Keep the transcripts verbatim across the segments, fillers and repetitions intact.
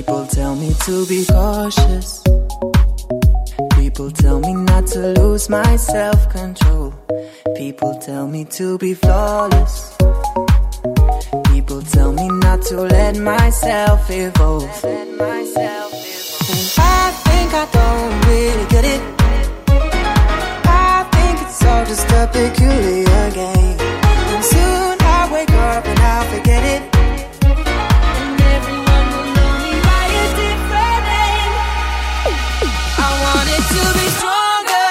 People tell me to be cautious. People tell me not to lose my self-control. People tell me to be flawless. People tell me not to let myself evolve. And I think I don't really get it. I think it's all just a peculiar game. And soon I'll wake up and I'll forget it. And everyone will know me by a different name. I want it to be stronger.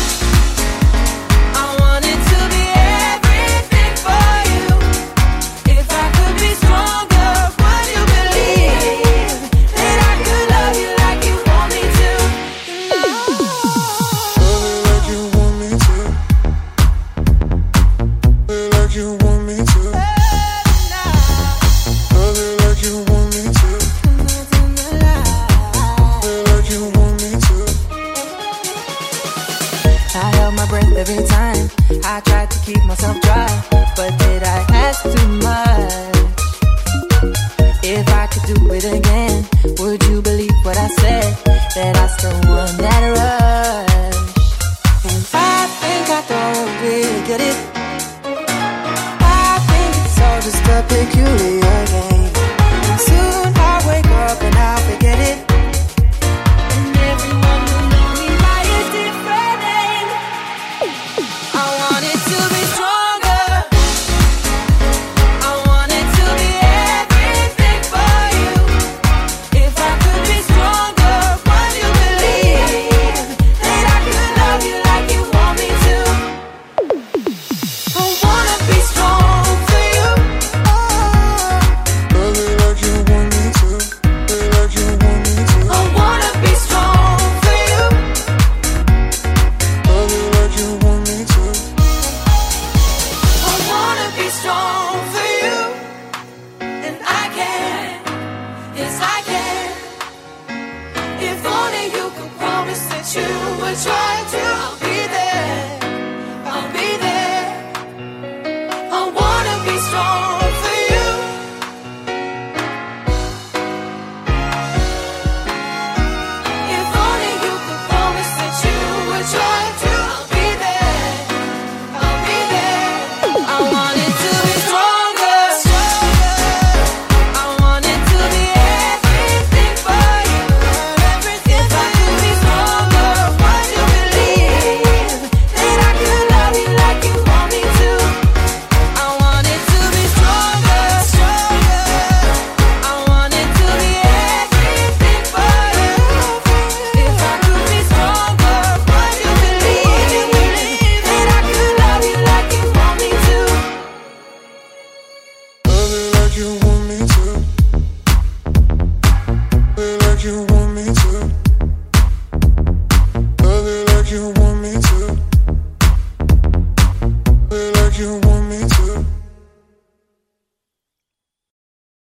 I want it to be everything for you. If I could be stronger, would you believe that I could love you like you want me to? Love me like you want me to. Like you want me to. Love me like you want me to. Like you want me to. I held my breath every time I tried to keep myself dry. But did I ask too much? If I could do it again, would you believe what I said? That I still want that rush. And I think I don't really get it. I think it's all just a peculiar game. And soon I'll wake up and I'll forget it. And everyone will know me by a different name. I want it to be stronger. I want it to be everything for you. If I could be stronger, would you believe that I could love you like you want me to? I wanna be strong for you. Love me like you want me to. Like you want me to. I wanna be strong for you. Love me like you want me to. I wanna be strong for you. And I can, yes I can. If only you could promise that you would try to